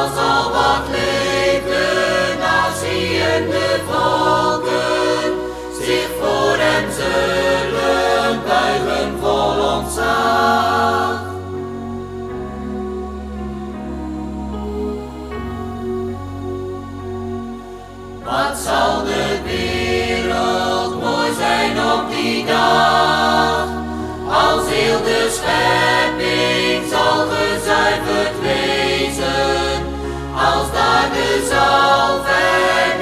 als al wat leefde, naties de volken zich voor hem zullen buigen vol ontzag. Wat zal de wereld mooi zijn op die dag, als heel de schepping zal gezuiverd wezen, als daar de zalving